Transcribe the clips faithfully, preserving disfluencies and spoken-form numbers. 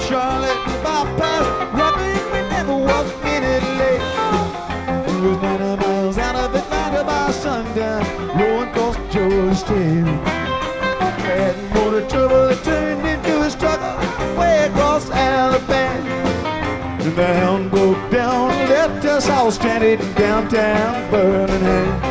Charlotte bypass, rapping we never was a minute late. We was ninety miles out of Atlanta by sundown, rolling across Georgia State. Had motor trouble, it turned into a struggle way across Alabama. And the hound broke down, left us all stranded in downtown Birmingham.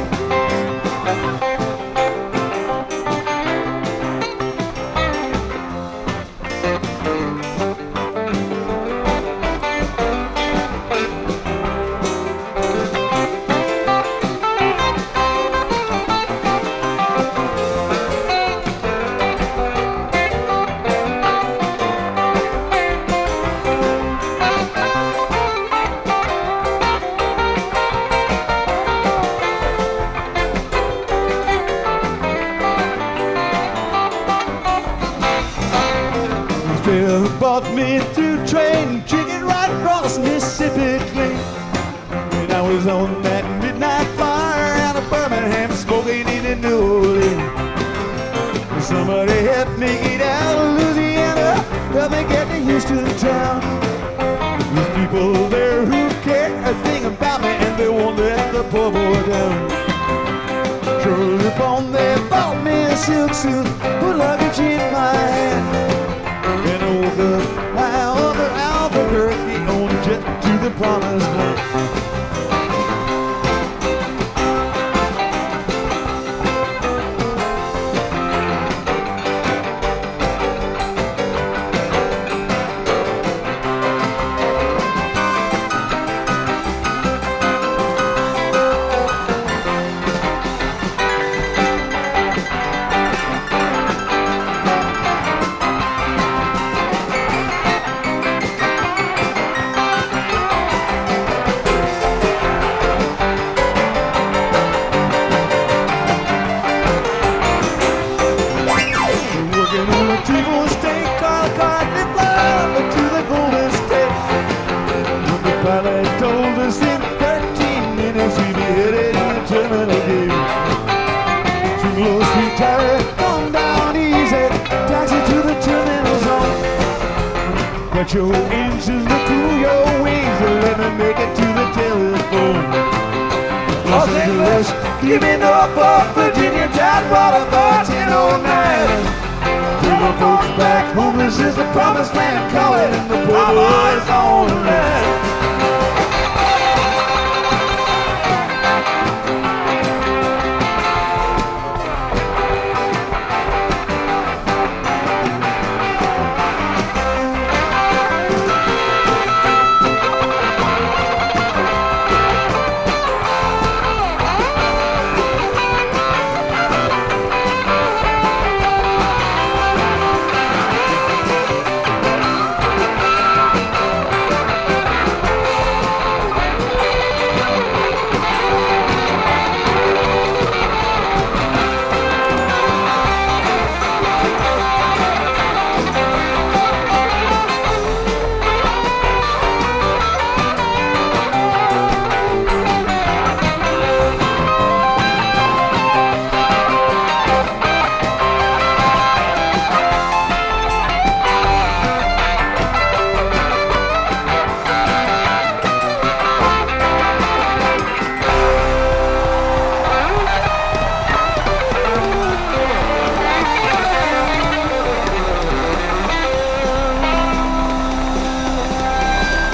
Bill bought me through train, chicken right across Mississippi clean. And I was on that midnight flyer out of Birmingham, smoking in New Orleans. Somebody helped me get out of Louisiana, helped me get to Houston town. There's people there who care a thing about me, and they won't let the poor boy down. Curled up on, they bought me a silk suit, put luggage in my hand. And I woke up high over Albuquerque on a jet to the promised land. T-bone steak, car, car, they fly to the Golden State. When the pilot told us in thirteen minutes we'd be headed in the terminal gate. Two low street tire, come down easy, taxi to the terminal zone. Cut your engines to cool your wings and let me make it to the telephone. Los Angeles, give me Norfolk, Virginia, Tidewater, thirteen oh nine. The folks back home, this is the promised land, call it in the poor boys on the land.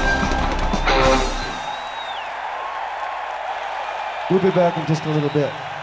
We'll be back in just a little bit.